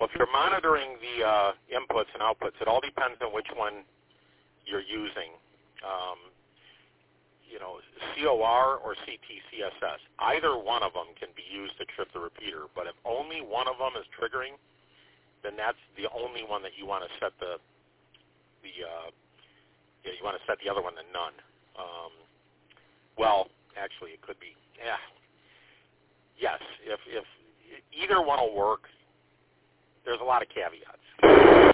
Well, if you're monitoring the inputs and outputs, it all depends on which one you're using. COR or CTCSS. Either one of them can be used to trip the repeater, but if only one of them is triggering, then that's the only one that you want to set you want to set the other one to none. Well, actually, it could be. Yes, if either one will work, there's a lot of caveats.